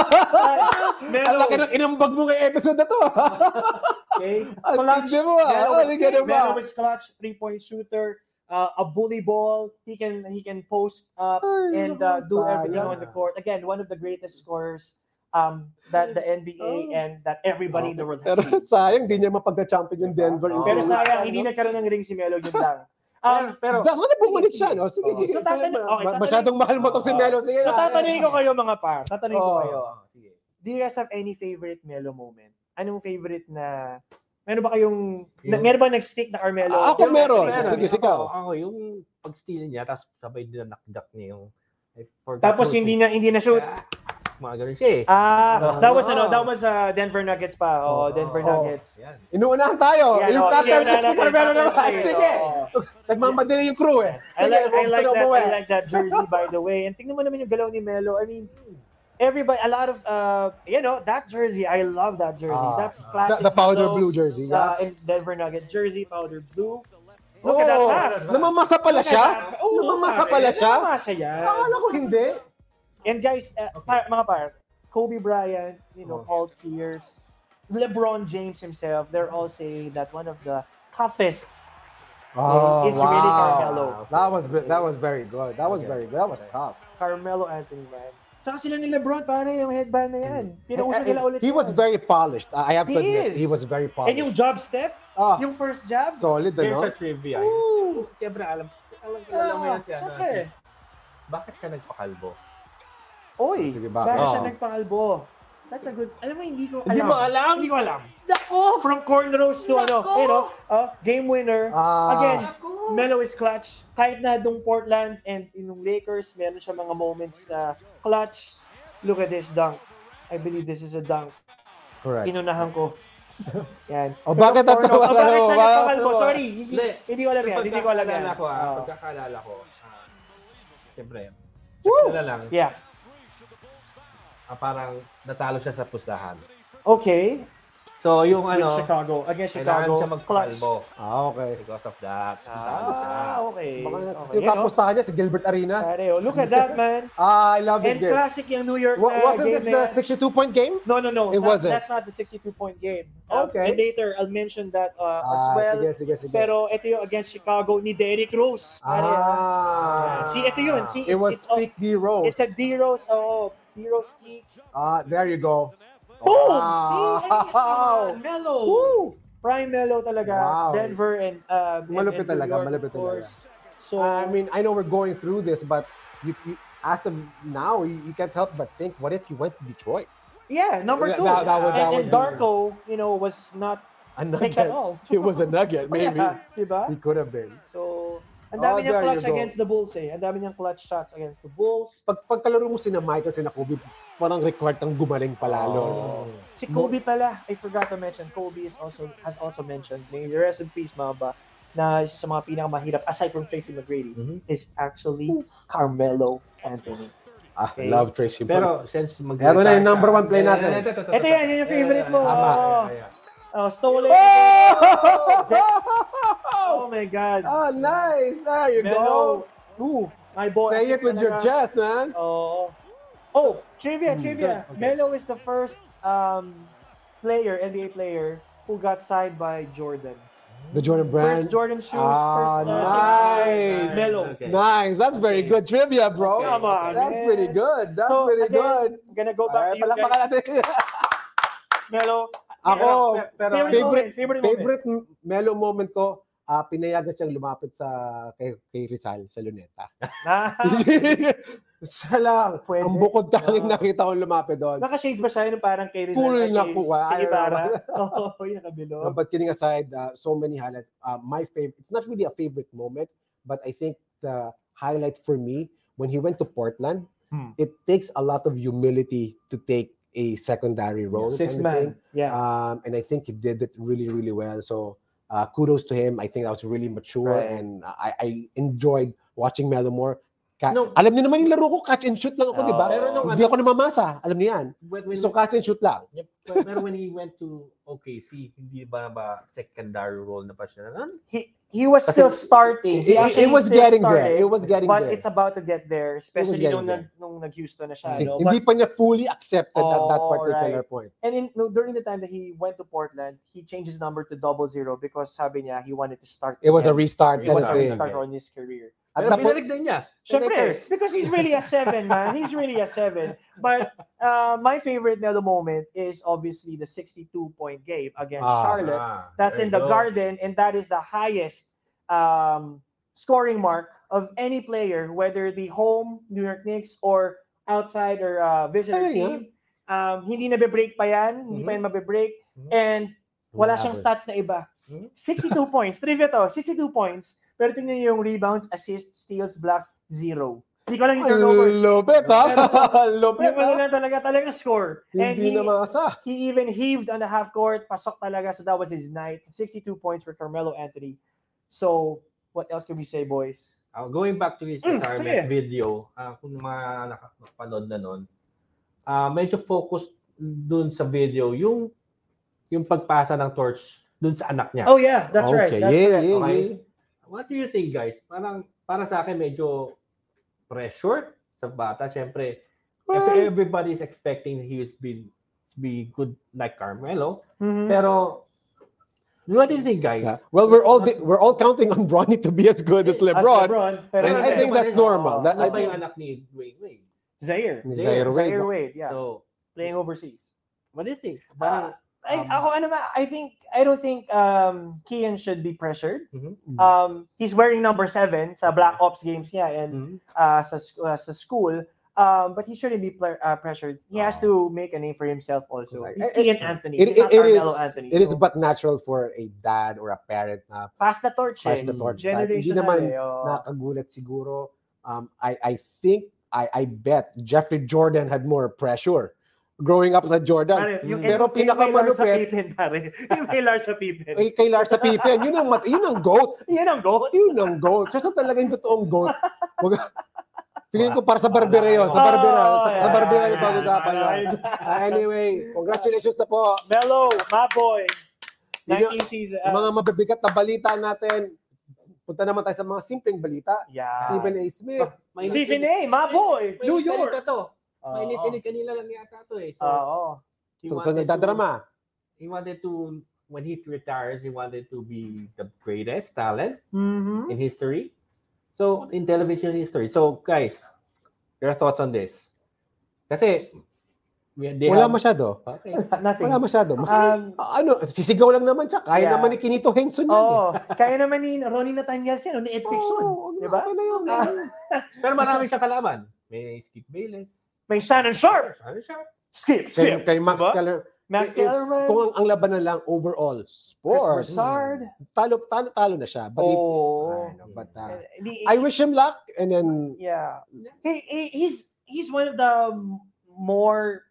Ang Melo, laki ng inambag mo ngayong episode na to ah! okay? Ang Clutch. tindi mo ah! Melo Oh, is, sige na ba? Melo is clutch, three-point shooter, uh, a bully ball. He can he can post up Ay, and uh, do sayang. everything on the court. Again, one of the greatest scorers um, that the N B A Oh. and that everybody in the world has Pero seen. sayang, di niya mapagka-champion yung Denver. Oh. Pero Yung- sayang, hindi nagkaroon ng ring si Melo, yun lang. Um, pero, Da- Sana bumalik siya, no? Sige, Oh. sige. So, tatanong- okay, Ma- tatanong- Masyadong mahal mo to si Melo. Sige so na. tatanungin ko kayo mga par. Tatanungin ko Oh. kayo. oh, sige. Do you guys have any favorite Melo moment? Anong favorite na... Meron ba kayong... Na, Yung- meron ba nag-stick na Carmelo? Ah, ako Yung- meron. Meron. Sige, sige. Ako, ako, yung pag-steal niya, tapos sabay dinanakdak niya yung... I forgot Tapos who- hindi na hindi na shoot. Ah, mga ganun siya eh. Ah, that was Oh. ano, that was uh, Denver Nuggets pa. Oh, Denver Oh, Nuggets. Yan. Inuunahan tayo. Yan, Yung oh, top sige, ten unahan picks ni natin, Carmelo top ten naman. picks, Sige. oh. Nagmamadali yung crew eh. I like, I like that. Umuwi. I like that jersey, by the way. And tingnan mo naman yung galaw ni Melo. I mean, everybody, a lot of, uh, you know, that jersey. I love that jersey. Ah, That's The, classic. the powder Melo, blue jersey. Uh, Yeah. and Denver Nugget jersey, powder blue. Look at that Oh, pass. namamasa pala Look at siya? that. Oo, Namamasa pare. pala siya? Namamasa yan. Akala ko hindi. And guys, uh, par, mga par, Kobe Bryant, you know, Oh. Paul Pierce, LeBron James himself, they're all saying that one of the toughest Oh, is really Carmelo. That was that was very good. That was Okay. very good. That was Okay. tough. Carmelo Anthony, man. Saka sila ni LeBron, paano yung headband na yan? Pinauso And- and nila ulit He was yan. very polished. I have to He admit, is. he was very polished. And yung job step, ah, yung first jab, solid, Here's ano? a trivia. Ooh. Siyempre, alam, alam, alam mo ah, yan si ano. syempre. si- Bakit siya nagpakalbo? Oy, Sige, bakit? dahil siya Oh. nagpakalbo. That's a good, alam mo, hindi ko alam. Hindi mo alam? Hindi ko alam. Nako! From cornrows to ano, you know, uh, game winner. Ah, Again, Melo is clutch. Kahit na dung Portland and yung Lakers, meron siya mga moments na clutch. Look at this dunk. I believe this is a dunk. correct. Inunahan ko. Yan. O, bakit Pero natawa Porno- oh, ka? bakit siya Wow. nagpakalbo? Sorry, hindi, Hindi. hindi ko alam yan. Hindi ko alam yan. Pagkakaalala ko, ah, Oh. pagkakaalala ko, ah, siyempre, Woo! sila lang, Yeah. ah, parang natalo siya sa pustahan. Okay. So, yung With ano, Chicago. Against kailangan Chicago. siya Clutch. magpakalbo Ah, okay. because of that. Natalo siya. Ah, okay. Baka, okay. kasi yung You know, kapustahan niya si Gilbert Arenas. pare, oh, look at that, man. Ah, I love this And game. classic yung New York Wa- na wasn't game this na the yan. sixty-two point game? No, no, no. It That- wasn't. That's not the sixty-two point game. Um, Okay. And later, I'll mention that uh, as Ah, well. sige, sige, sige. Pero ito yung against Chicago ni Derrick Rose. Pare, Ah. See, ito yun. See, It it's- was it's all- peak D Rose. It's a D-Rose. Oh, D-Rose peak. Ah, there you go. Boom! Wow. See, wow. Melo. Woo! Prime Melo talaga. Wow. Denver and uh, and- Malupit and New talaga, York, malupit of course. So, I mean, I know we're going through this, but you, you, as of now, you, you can't help but think, what if you went to Detroit? yeah, number That- two. that- that would- that and, would and be- Darko, you know, was not A pick nugget. at all. It was a nugget, maybe. Yeah, diba? He could have been. So, ang Oh, dami niyang there clutch you go. against the Bulls eh. Ang dami niyang clutch shots against the Bulls. Pag pagkalaro mo sina Michael, sina Kobe, parang required kang gumaling palalo. Oh. Si Kobe pala, I forgot to mention, Kobe is also has also mentioned, may rest in peace Mamba, na isa sa mga pinakamahirap, aside from Tracy McGrady, Mhm. is actually Carmelo Anthony. Ah, Okay. love Tracy. Pero, since mag- Eto na yung number one play natin. Ito yan, yun yung favorite mo. Tama. Oh, stolen. Oh! Oh my God. Oh, nice. There you Melo. go. Ooh, my boy. Say it with your Talaga. chest, man. Oh. Oh, trivia, trivia. Okay. Melo is the first um, player, N B A player, who got signed by Jordan. The Jordan brand. First Jordan shoes, Ah, first uh, nice. Melo. Okay. Nice. That's very Okay. good trivia, bro. Okay. Come on, That's man. pretty good. That's So, pretty again, good. I'm gonna go back Ay, to you palakpakan guys. natin. Melo. Ako, Pero- pero- favorite, favorite- moment, favorite, moment. favorite Melo moment ko, ah pinayagan siyang lumapit sa kay, kay Rizal sa Luneta. Ah, Siya lang. Pwede. Ang bukod tanging Oo. nakita ko lumapit doon. Naka-shades ba siya? Yung parang kay Rizal? Full ay, na kay- po, ah. kay I Ibarra? don't Oo, oh, yung nakabilo. Uh, but kidding aside, uh, so many highlights. Uh, my favorite, it's not really a favorite moment, but I think the highlight for me, when he went to Portland, Hmm. it takes a lot of humility to take a secondary role. Six kind of thing. man. Yeah. Um, and I think he did it really, really well. So uh, kudos to him. I think that was really mature, Right. and I, I enjoyed watching Melo Moore. Ka- No. Alam niyo naman yung laro ko, catch and shoot lang ako, Oo. di ba? Pero nung Hindi ano- ako namamasa. Alam niyo yan. When, when, So catch and shoot lang. Yep. Pero when he went to O K C, hindi ba ba secondary role na pa siya? Ano? He he was Kasi still starting. it- He it actually was still getting there. started, It was getting but there. it's about to get there, especially getting nung, there. nag, nung nag-Houston na siya. Hindi- No? Hindi But, pa niya fully accepted at that Oh, particular right. point. and in, no, during the time that he went to Portland, he changed his number to double zero because sabi niya he wanted to start. It was a again. restart. It was kind a of thing. restart on his career. At Pero that point, binalik din niya. Siyempre, Lakers. because he's really a seven, man. He's really a seven. But uh, my favorite Melo moment is obviously the sixty-two point game against Ah. Charlotte. Ah, That's there in you the go. Garden, and that is the highest um, scoring mark of any player, whether it be home, New York Knicks, or outside or uh, visitor Ay, team. Um, hindi na break pa yan. Hindi pa yan mabe-break. Mhm. And wala Wala siyang pa. stats na iba. Mhm. sixty-two points. Trivia to. sixty-two points. Pero tingnan niyo yung rebounds, assists, steals, blocks, zero. Hindi ko lang yung turnovers. lupit ha? Lupit Yung ano ha? lang talaga, talaga score. And Hindi he, na maasa. he even heaved on the half court. Pasok talaga. So that was his night. sixty-two points for Carmelo Anthony. So, what else can we say, boys? Uh, going back to his Mm, retirement sige. video, uh, kung mga nakapanood na nun, uh, medyo focus dun sa video yung yung pagpasa ng torch dun sa anak niya. Oh yeah, that's right. Okay, That's yeah, correct. yeah, Okay. yeah. What do you think, guys? Parang para sa akin medyo pressure sa bata. Siyempre, Well, if everybody's expecting he was be be good like Carmelo, Mhm. pero what do you think, guys? Yeah. Well, we're all di- we're all counting on Bronny to be as good as As LeBron. LeBron. Pero And I hindi. think that's normal. That- Ano I ba think- yung anak ni Dwayne Wade? Zaire. Zaire Wade. Zaire Wade, yeah. So, Playing overseas. what do you think? Uh, Parang, I, Um, ako, ano ba, I think, I don't think um, Kian should be pressured. Mhm. Um, he's wearing number seven sa Black Ops games niya and Mhm. uh, sa, sk- uh, sa school. Um, but he shouldn't be pl- uh, pressured. He has to make a name for himself also. Right. He's It- Kian Anthony. It, He's it, not it is Carmelo Anthony. it is So, but natural for a dad or a parent na pass the torch. pass eh. the torch. But Hindi Generational naman eh, oh. nakagulat siguro. Um, I I think I I bet Jeffrey Jordan had more pressure growing up sa Jordan. Pare, yung, Pero yung, yung may Larsa pinakamalupit, Pippen, pare. Yung may Larsa Pippen. kay, kay Larsa Pippen, yun ang, mat- yun ang GOAT. Yan ang goal. Yun ang GOAT. Siya sa talaga yung totoong GOAT. Wag- Feeling ko para sa Barbera yun. Sa Barbera. Oh, Sa, sa yeah, Barbera yeah, yung pag-usapan yeah, yun. yeah. Ah, anyway, congratulations na po. Melo, my boy. Yun nineteen season. Yung Uh, mga mabibigat na balita natin. Punta naman tayo sa mga simpleng balita. yeah. Stephen A. Smith. Stephen A, my boy. New York. Ito. Oo. Mainit-init kanila lang yata to eh. So, Oo. he So, so wanted to, nagdadrama. he wanted to, when he retires, he wanted to be the greatest talent Mhm. in history. So, in television history. So, guys, your thoughts on this? Kasi, we- they Wala have, masyado. okay. Nothing. Wala masyado. Mas, Um, ah, ano, sisigaw lang naman siya. Kaya Yeah. naman ni Kinito Henson yan. eh. Oo. Kaya naman ni Ronnie Nathaniel yan, ni Ed Pixon. Oo, Di ba? okay na yun. Pero marami siyang kalaban. May Skip Bayless. May Shannon Sharp. Ano siya? Skip, Kay, skip. kay Max Diba? Keller. Max If- Kellerman. Kung ang, ang labanan lang overall, Chris sports, Broussard. talo, talo, talo na siya. But, if- Oh. ano, but uh, Eh, di- I wish him luck and then Yeah. He, he he's he's one of the more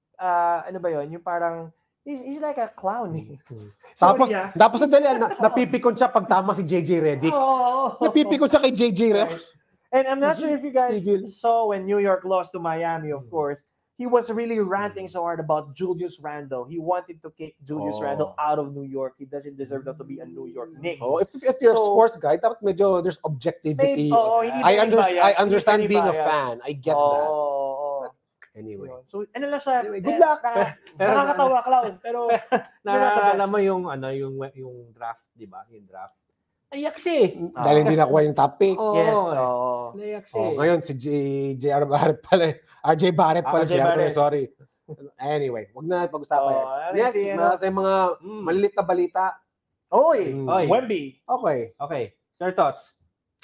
uh ano ba 'yon? Yung parang he's he's like a clown. eh. tapos Sorry, ah. tapos sandali na, napipikon siya pag tama si J J Redick. Oh. Napipikon siya kay J J Redick. And I'm not sure if you guys Tigil. saw when New York lost to Miami, of course. He was really ranting so hard about Julius Randle. He wanted to kick Julius Oh. Randle out of New York. He doesn't deserve that to be a New York Knick. Oh, if if you're a So- sports guy, dapat medyo there's objectivity. Maybe, oo, hindi I ba understand bias? I understand Hindi being a bias. fan. I get Oo, that. oo. Anyway. Yun. So, ano lang siya, Anyway, good eh, luck. na- Pero- nakakatawa, clown. Pero, Naalala mo yung, ano, yung, yung draft, di ba? Yung draft. Ayak siya eh. Dahil hindi nakuha yung top pick. Oo. yes, oo. Naiyak siya Oh, eh. ngayon si J J R Barrett pala. eh. R J Barrett pala, Ah, R J J R, Barrett. sorry. Anyway, wag na pag-usapan Oh, yan. ano Next, si, ano? meron tayong mga Mm. malilit na balita. Oy, Mm. Oy. Wemby. Okay. Okay. Sir thoughts?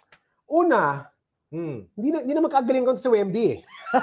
Una, Hmm. hindi na, hindi na magkagaling ko si Wemby eh.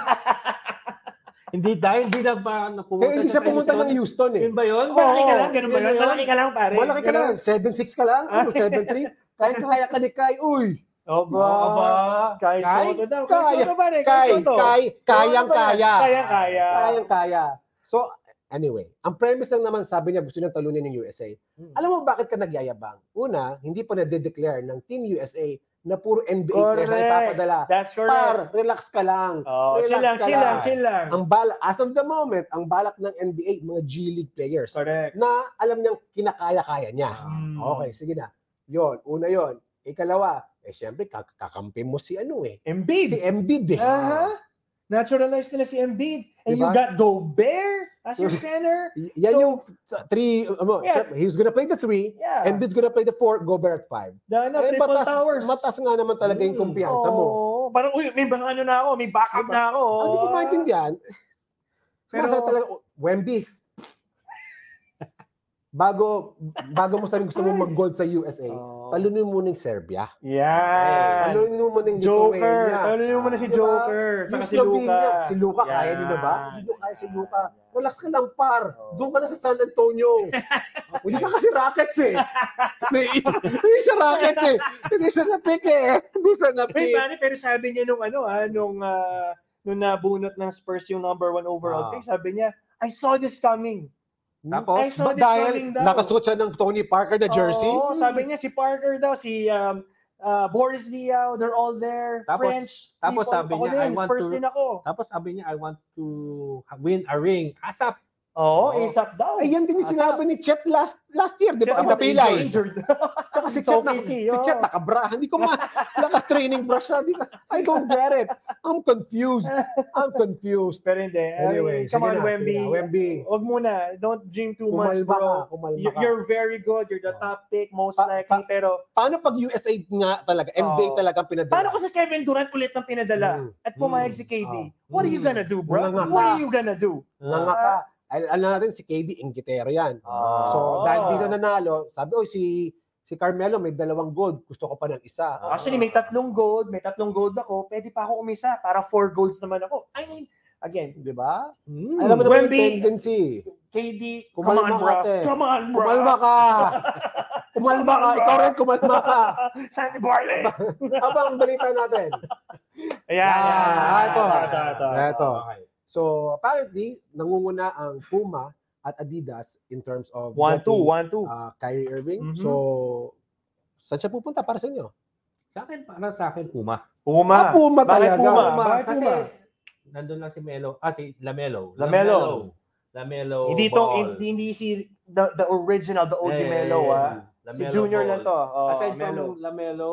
Hindi dahil hindi na ba na Kaya pumunta hindi siya pumunta ng Houston eh. Yun ba yun? Oo. Malaki ka lang, ganun ba Yun yun? yun. Malaki ka lang, pare. Malaki ka lang, seven six ka lang, ano, seven three. Kaya kaya ka ni Kai, uy. Oba. Oo ba? Kay Kai? Soto daw. Kaya. Kay Soto ba rin? Kai, Soto. Kai, kayang kaya. Kayang kaya. Kayang kaya. So, anyway, ang premise lang naman sabi niya gusto niyang talunin yung U S A. Hmm. Alam mo bakit ka nagyayabang? Una, hindi pa na-declare ng Team U S A na puro N B A players ang Correct. ipapadala. That's Par, correct. relax ka lang. Oh, Relax chill lang, ka chill lang, lang. chill lang. Ang bala, as of the moment, ang balak ng N B A, mga G League players Correct. na alam niyang kinakaya-kaya niya. Mm. Okay, sige na. Yon, una yon. Ikalawa, eh syempre kak- kakampi mo si ano eh. Embiid. Si Embiid eh. Aha. Naturalized nila si Embiid. And you Diba? got Gobert as your center. Y- Yan So- yung three, ano, Yeah. he's gonna play the three, Yeah. Embiid's gonna play the four, Gobert at five. The, ano, Eh, triple matas, towers. matas nga naman talaga yung Mm. kumpiyansa mo. Oo. Parang, uy, may bang ano na ako, may backup Diba? na ako. Ang Hindi ko maintindihan. Pero- Pero talaga, Wemby, bago bago mo sabihin gusto mo mag-gold sa U S A, Oh. talunin mo muna yung Serbia. Yan. Talunin mo muna yung Joker. Lithuania. Talunin mo na si Diba? Joker. Yung Saka si Slovenia. Luka. Si Luka, kaya Yan. nila ba? Hindi ko kaya si Luka. Relax ka lang, par. Oh. Doon ka na sa San Antonio. Hindi ka kasi Rockets eh. Hindi hindi siya Rockets eh. Hindi siya na-pick eh. Hindi siya Wait, na-pick. Manny, pero sabi niya nung ano, ah, nung, ah, nung nabunot ng Spurs yung number one overall Ah. pick, sabi niya, I saw this coming. Tapos, I saw Ba, this dahil coming daw. nakasuot siya ng Tony Parker na jersey? Oo, sabi niya si Parker daw, si um, uh, Boris Diaw, they're all there. Tapos- French. tapos people. sabi Ako niya, din, I want Spurs to- din ako. tapos sabi niya, I want to win a ring. ASAP. Oo, Oo. ASAP daw. Ay, yan din yung Asa- sinabi ni Chet last last year, di ba? Siya Ang naman napilay. injured. Tsaka si Sa Chet, na, O K C, si oo. Chet nakabra. Hindi ko ma, naka-training bra siya. Di ba? I don't get it. I'm confused. I'm confused. Pero hindi. Anyway, Anyway, come sige on, na, Wemby. sige na, Wemby. Huwag muna. Don't drink too much, Kumalma ka, bro. kumalma You- ka. You're very good. You're the top pick, most Pa- likely. pa- Pero, Paano pag U S A nga talaga, N B A Oo. talaga ang pinadala? paano kung sa Kevin Durant ulit ng pinadala Mm. at pumayag Mm. si K D? Oh. What are you Mm. gonna do, bro? Nanganga What ka. are you gonna do? Nanga ka. Al- alam natin, si K D, inggitero yan. Ah. So, dahil di na nanalo, sabi, oh, si si Carmelo may dalawang gold. Gusto ko pa ng isa. Actually, may tatlong gold. May tatlong gold ako. Pwede pa ako umisa para four golds naman ako. I mean, again, Di ba? Hmm. Alam mo naman yung Wemby. tendency. K D, come Kumalma on, ka, bro. ate. Come on, bro. Kumalma ka. Kumalma ka. Ikaw rin, kumalma ka. Santi Barley. Habang balita natin. Ayan, Ah, ayan. ito. Ito, ito, ito. Ito. Okay. So apparently, nangunguna ang Puma at Adidas in terms of One, two, getting, one, two. uh, Kyrie Irving. Mhm. So, saan siya pupunta para sa inyo? Sa akin, para sa akin, Puma. Puma. Ah, Puma Bakit talaga. Puma? Puma, Bakit kasi Puma? nandun lang si Melo. Ah, si Lamelo. Lamelo. Lamelo. Hindi to, Ball. hindi, hindi si the, the original, the O G Eh, Melo, ah. Si Lamelo Junior Ball. lang to. Oh, Aside Melo. from Lamelo,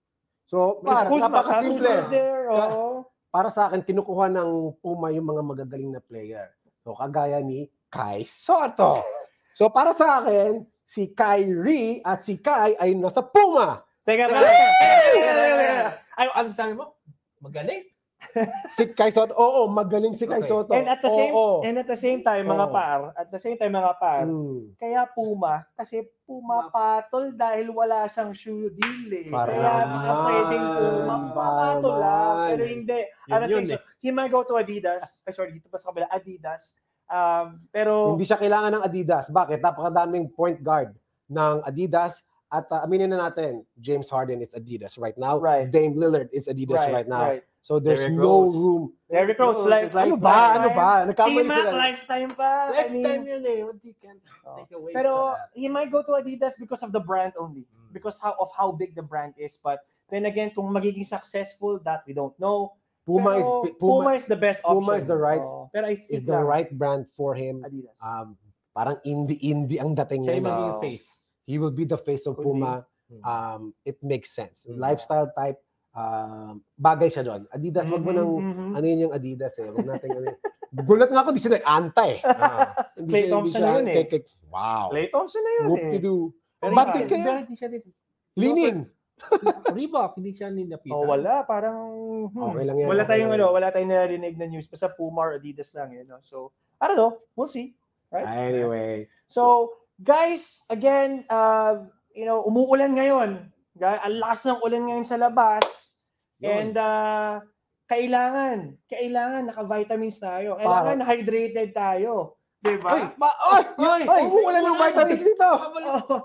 So, Para, para, napakasimple. there, oh. Para sa akin, kinukuha ng Puma yung mga magagaling na player. So, kagaya ni Kai Soto. So, para sa akin, si Kyrie at si Kai ay nasa Puma. Teka, Teka, teka, teka, teka, teka, teka, teka, teka. teka. Ay, ano sabi mo? Magaling? Si Kai Soto, oo, magaling si Kai Okay. Soto. And at the same Oo. and at the same time mga Oo. par, at the same time mga par, Hmm. kaya Puma kasi pumapatol dahil wala siyang shoe deal eh. Parang Kaya baka naman. pwedeng Puma, pumapatol lang. Parang Pero naman. hindi. Yun I don't yun think so. He might go to Adidas. Ay, sorry, dito pa sa kabila, Adidas. Um, pero Hindi siya kailangan ng Adidas. Bakit? Napakadaming point guard ng Adidas. At uh, aminin na natin, James Harden is Adidas right now. Right. Dame Lillard is Adidas right, now. Right. So there's Derrick no Rose. room. Derrick Rose, like, Ano ba? Ano ba? Nagkamali T-Mac, sila. lifetime pa. I mean, Lifetime yun eh. What you can Oh. take away Pero from that. he might go to Adidas because of the brand only. Mm. Because how of how big the brand is. But then again, kung magiging successful, that we don't know. Puma is Pero Puma, Puma is the best option. Puma is the right- Oh, pero I is think the lang, right brand for him. Adidas. Um, parang indie-indie ang dating Siya yung ngayon. magiging Oh. face. He will be the face of Could Puma. Mm. Um, it makes sense. Mm. Lifestyle type, um, bagay siya doon. Adidas, wag mo nang, Mhm, mhm. ano yun yung Adidas eh. Wag natin, ano, gulat nga ako, di siya nag-anta eh. Ah. Hindi Klay siya- hindi Thompson siya- na yun eh. kay- kay- wow. Klay Thompson na yun eh. Whoop-de-doo. Pero Ba't iba, din kaya? iba, hindi siya din. Leaning. Reebok, hindi siya nilapitan. Oh, wala. Parang, hmm, Okay lang yan, wala okay tayong, lang ano, yan. wala tayong narinig na news. Basta Puma or Adidas lang, you know. So, I don't know. We'll see. Right? Anyway. So, guys, again, uh, you know, umuulan ngayon. Guys, ang lakas ng ulan ngayon sa labas. Yun. And uh, kailangan, kailangan naka-vitamins tayo. Kailangan hydrated tayo. Diba? Ay, ba, ay, Ay, ay, umuulan ng vitamins dito. Oh.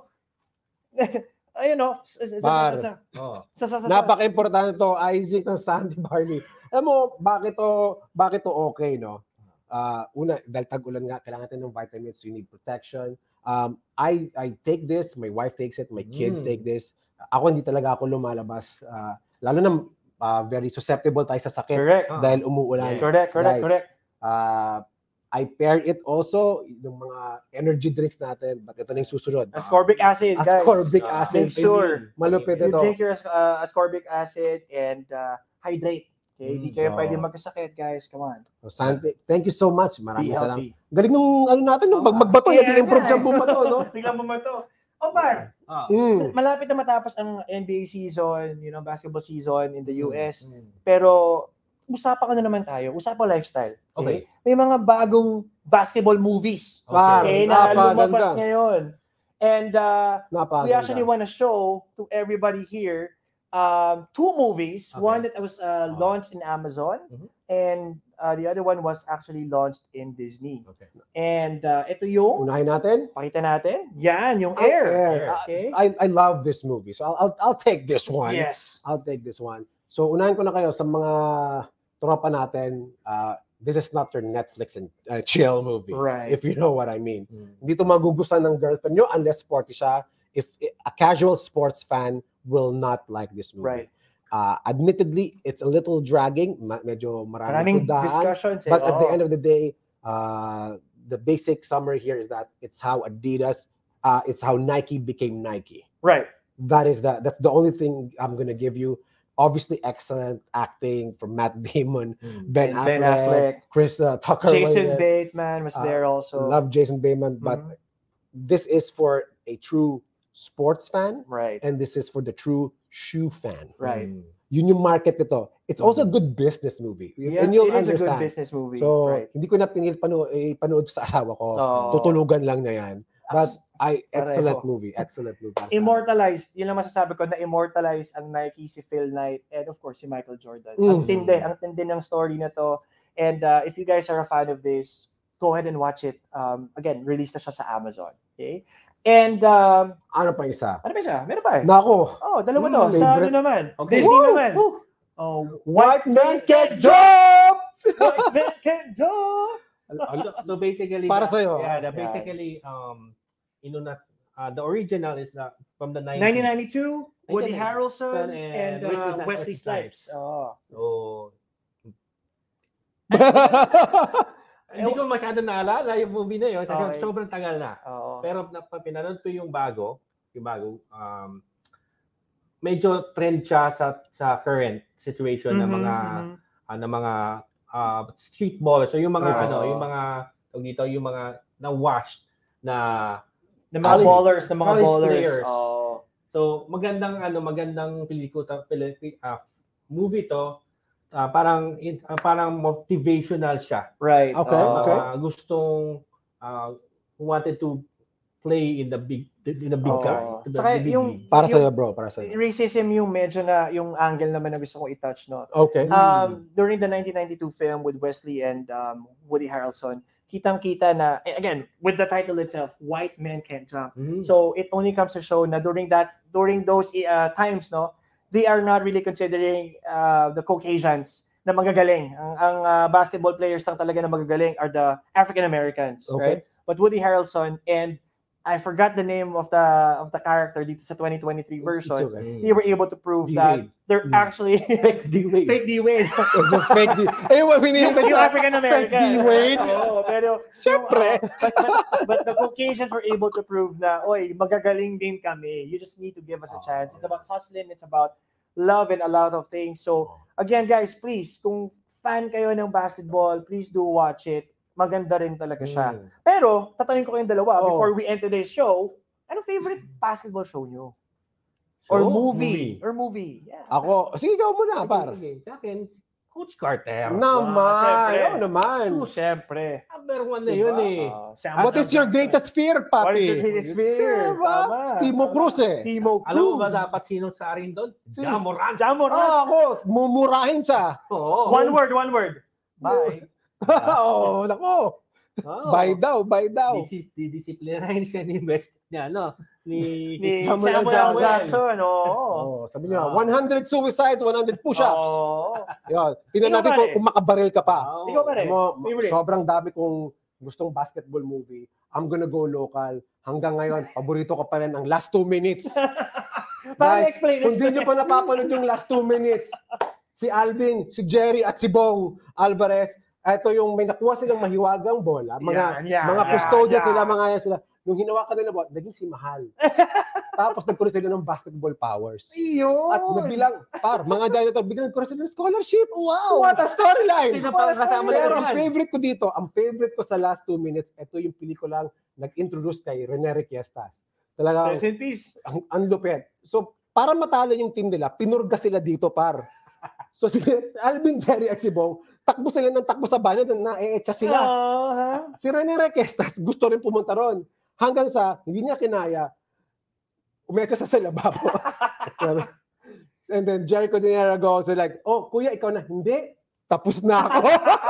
Ayun o. Par. Oh. Napaka-importante to, Isaac ng Sandy Barney. Alam mo, bakit to, bakit to okay, no? Uh, una, dahil tag-ulan nga, kailangan natin ng vitamins, you need protection. Um, I I take this, my wife takes it, my kids Mm. take this. Ako, hindi talaga ako lumalabas. Uh, lalo na uh, very susceptible tayo sa sakit Correct. Ah. dahil umuulan. Correct, correct, Guys, correct. Uh, I pair it also, yung mga energy drinks natin, but ito na yung susunod. Ascorbic acid, guys. Ascorbic Ah, acid. Make sure Malupit you ito. drink your uh, ascorbic acid and uh, hydrate. Okay? Hindi Mm, kayo so- pwede magkasakit, guys. Come on. So, Santi, thank you so much. Be Maraming salamat. healthy. Galing nung ano natin, nung Ah, magbato, yeah, nag-improve yeah. siyang bumato, no? Biglang bumato. O par, Ah. Mm. malapit na matapos ang N B A season, you know, basketball season in the U S. Mm. Pero usapan ko na naman tayo. Usapan lifestyle. Okay. May mga bagong basketball movies. Par, Okay, na napakaganda. lumabas ngayon. And uh, Napakaganda. we actually want to show to everybody here um, two movies. Okay. One that was uh, Oh. launched in Amazon, Mhm. and uh, the other one was actually launched in Disney. Okay. And uh, ito yung, Unahin natin. pakita natin, yan, yung Ah, Air. Air. Okay? I, I love this movie. So I'll, I'll, I'll take this one. Yes. I'll take this one. So unahin ko na kayo sa mga tropa natin. Uh, this is not your Netflix and uh, chill movie. Right. If you know what I mean. Mm. Hindi to magugustuhan ng girlfriend nyo unless sporty siya. If a casual sports fan will not like this movie. Right. Uh, admittedly, it's a little dragging. Ma- medyo maraming Maraming tundaan. discussions. Eh. But at the Oo. end of the day, uh, the basic summary here is that it's how Adidas, uh, it's how Nike became Nike. Right. That is the that's the only thing I'm gonna give you. Obviously, excellent acting from Matt Damon, Mm. Ben, And Affleck, Ben Affleck. Chris uh, Tucker. was Jason there. Bateman was Uh, there also. Love Jason Bateman, but Mhm. this is for a true sports fan, Right. and this is for the true shoe fan. Right. Mm. Yun yung market nito. It's also a good business movie. Yeah, and you'll it is a understand. good business movie. So, right. hindi ko na pinil pano, eh, panood sa asawa ko. Oo. Tutulugan lang na yan. But Abs- I excellent pareho. movie. Excellent movie. Immortalized. Yun lang masasabi ko na immortalized ang Nike, si Phil Knight, and of course si Michael Jordan. Ang Mhm. tindi, ang tindi ng story na to. And uh, if you guys are a fan of this, go ahead and watch it. Um, again, released na siya sa Amazon. Okay? And um, Ano pa isa? ano ba siya? Meron pa eh. Nako. Oh, dalawa Mm, to. Sa ano favorite. naman? Okay. Disney Woo! naman. Woo! Oh, White man can jump! What men can do. So, so basically, Para the- sa'yo. Yeah, the basically, um, inuna, uh, the original is the, from the nineties. nineteen ninety-two, Woody nineteen Harrelson and and, uh, Wesley Wesley, Wesley Snipes. Oh. So, hindi ko masyado naalala yung movie na yun kasi Okay. sobrang tagal na. Oo. Pero na, pinanood ko yung bago, yung bago, um, medyo trend siya sa sa current situation ng Mhm, mga mhm. ah, ng mga ah, street ballers. So yung mga Oo. ano, yung mga tawag dito, yung mga na washed na The mga college- ballers, the mga college ballers. players. Oh. So magandang ano, magandang pelikula, peli, ah, movie to. Ah, parang in- ah, parang motivational siya. Right. Okay, oh. okay. Ah, gustong ah, who wanted to play in the big in the big Oo. guy. to the Saka big yung- league. Para Yung- sa'yo, bro. Para sa'yo. Racism yung medyo na yung angle naman na gusto kong i-touch, no? Okay. Um, during the nineteen ninety-two film with Wesley and um, Woody Harrelson, kitang-kita na, eh, again, with the title itself, White Men Can't Jump. Mhm. So it only comes to show na during that, during those uh, times, no, they are not really considering uh, the Caucasians na magagaling. Ang, ang uh, basketball players lang talaga na magagaling are the African Americans, Okay. right? But Woody Harrelson and I forgot the name of the of the character dito sa twenty twenty-three version. It's okay. They were able to prove that D-Wade. they're Mm. actually Fake D-Wade. fake D-Wade. It's a fake D. Eh, what we need yung African American. Fake D-Wade. Oo, pero Siyempre. uh, but, but, but the Caucasians were able to prove na, oy, magagaling din kami. You just need to give us a chance. It's about hustling. It's about love and a lot of things. So, again, guys, please, kung fan kayo ng basketball, please do watch it. Maganda rin talaga siya. Mm. Pero, tatanungin ko kayong dalawa Oh. before we end today's show, ano favorite basketball show nyo? Or Show? movie? Movie. Or movie. Yeah. Ako, sige, ikaw muna, Sige, par. sige. Sa akin, Coach Carter. Naman. Siyempre. Oo naman. Siyempre. Number one na yun eh. Uh, Sam What is your greatest fear, What is papi? your greatest fear? Diba? Tama. Timo Cruz eh. Timo Cruz. Alam mo ba dapat sinong sa rin doon? Sino? Jamoran. Jamoran. Ah, ako, mumurahin siya. Oo. One word, one word. Bye. Oo, nako. Oo. Buy daw, buy daw. Disi- Didisiplinahin siya ni West niya, no? Ni, Ni Samuel Samuel, Jackson. Jackson. Oo. Oh, sabi niya, Ah. one hundred suicides, one hundred push-ups. Oo. Yun. Tingnan Ikaw natin pare. kung, kung makabaril ka pa. Oo. Ikaw pare. Alam mo, Favorite. sobrang dami kong gustong basketball movie. I'm gonna go local. Hanggang ngayon, paborito ko pa rin ang Last Two Minutes. Paano Guys, explain kung di nyo pa napapanood yung Last Two Minutes, si Alvin, si Jerry, at si Bong Alvarez, ito yung may nakuha silang mahiwagang bola. Mga, Yan, yan, mga yan, custodian yan. sila, mga yan sila. Nung hinawakan nila bola, naging si Mahal. Tapos nagkaroon sila ng basketball powers. Yun. At nabilang, par, mga janitor, biglang nagkaroon sila ng scholarship. Wow. What a storyline! Sino pa ang kasama Pero nila ang dyan? favorite ko dito, ang favorite ko sa Last Two Minutes, ito yung pelikulang nag-introduce kay Rene Requiestas. Talagang, Rest in peace. ang, ang lupit. So, para matalo yung team nila, pinurga sila dito, par. So, si Alvin, Jerry, at si Bong, takbo sila ng takbo sa banyo, na-eetsa sila. Oo, ha? Si Rene Requiestas, gusto rin pumunta ron. Hanggang sa, hindi niya kinaya, umetsa sa lababo. And then, Jerry Cordillera goes like, oh, kuya, ikaw na. Hindi, tapos na ako.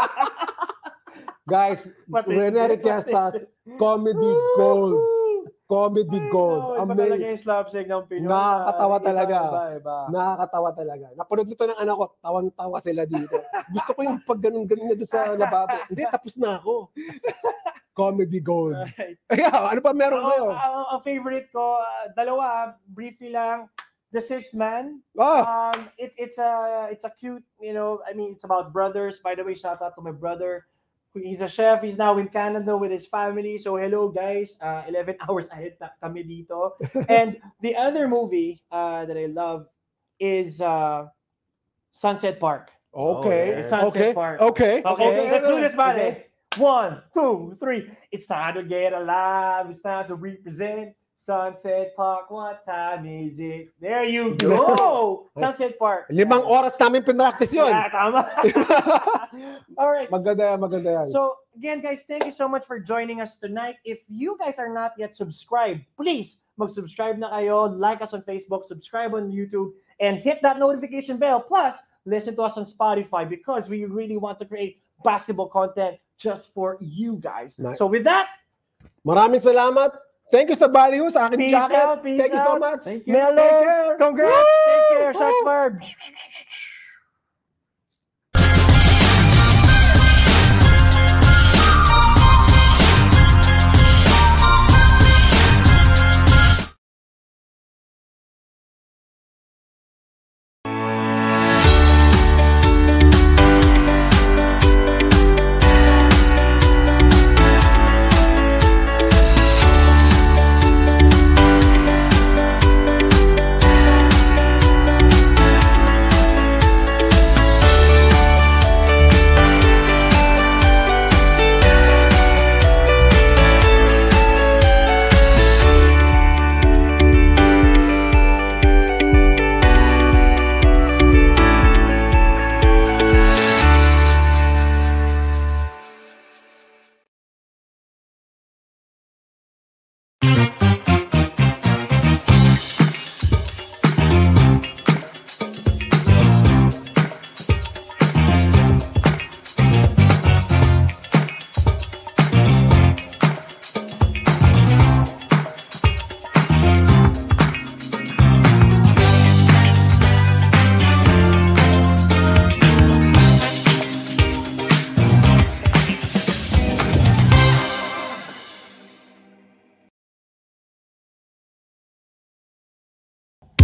Guys, Matindi, Rene Requiestas, comedy gold. Comedy gold. Iba talaga Amazing. yung slapstick ng Pinoy. Nakakatawa Iba, talaga. Iba, iba. Nakakatawa talaga. Napanood nito ng anak ko, tawang-tawa sila dito. Gusto ko yung pag ganun-ganun na doon sa lababo. Hindi, tapos na ako. Comedy gold. Alright. Yeah, ano pa meron Ako, sa'yo? ang, ang favorite ko, uh, dalawa, briefly lang, The Sixth Man. Ah, Um, it, it's a it's a cute, you know, I mean, it's about brothers. By the way, shout out to my brother. He's a chef. He's now in Canada with his family. So hello, guys. Uh, eleven hours ahead ta- kami dito. And the other movie uh, that I love is uh, Sunset Park. okay. Oh, yeah. Sunset Okay. Park. Okay. Okay, let's do this, Okay. buddy. One, two, three. It's time to get alive. It's time to represent Sunset Park. What time is it? There you go. Sunset Park. Limang oras namin pinractice yun. Yeah, tama. All right. Maganda yan, maganda yan. So, again, guys, thank you so much for joining us tonight. If you guys are not yet subscribed, please mag-subscribe na kayo. Like us on Facebook, subscribe on YouTube, and hit that notification bell. Plus, listen to us on Spotify because we really want to create basketball content just for you guys. Nice. So, with that, Maraming salamat. Thank you sa Ballyhoo, sa aking peace jacket. out, peace Thank you so out. much. Thank you. Melo, Take care. congrats. Woo! Take care. Shots fired.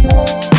Bye.